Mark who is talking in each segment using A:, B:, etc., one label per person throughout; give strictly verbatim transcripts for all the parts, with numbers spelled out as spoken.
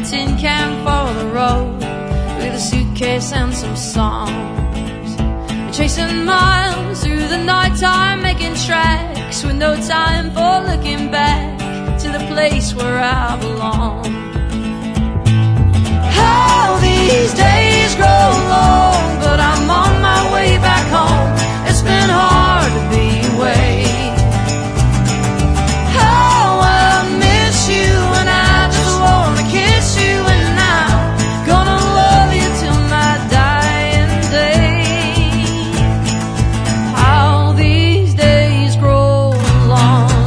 A: a tin can for the road, with a suitcase and some songs. We're chasing miles through the nighttime, making tracks with no time for looking back to the place where I belong. How these days grow long, but I'm on my way back home. It's been hard to be away. How I miss you, and I just wanna kiss you, and I'm gonna love you till my dying day. How these days grow long.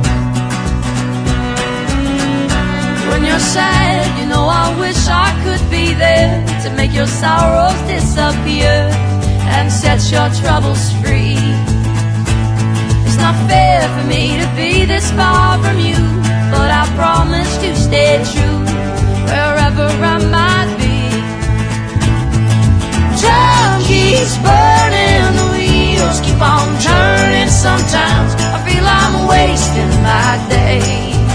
A: When you're sad, you know I wish I could be there to make your sorrows disappear and set your troubles free. It's not fair for me to be this far from you, but I promise to stay true wherever I might be. Time keeps burning, the wheels keep on turning. Sometimes I feel I'm wasting my day.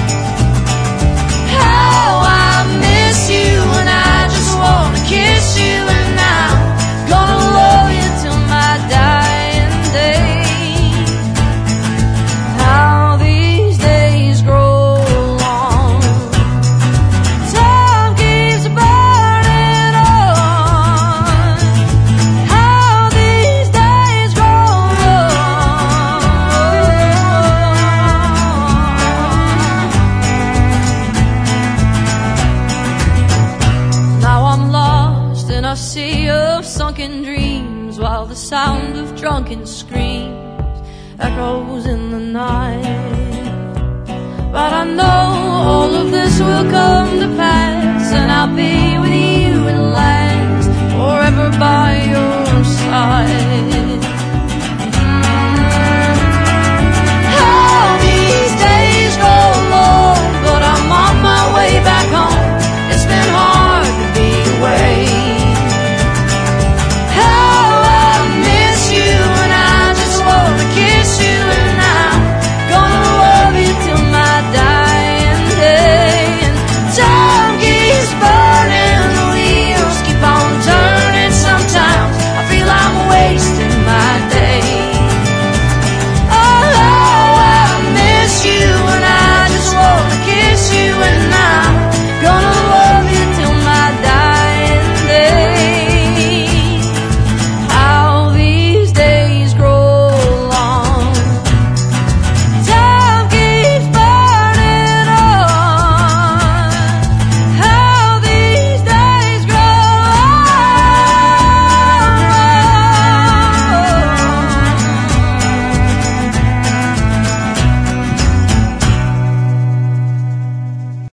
A: How I miss you, and I just wanna kiss you, and I'm gonna love you till my dying day. How these days grow long. Time keeps burning on. How these days grow long. Now I'm lost in a sea of sunken dreams, while the sound of drunken screams echoes in the night. But I know all of this will come to pass.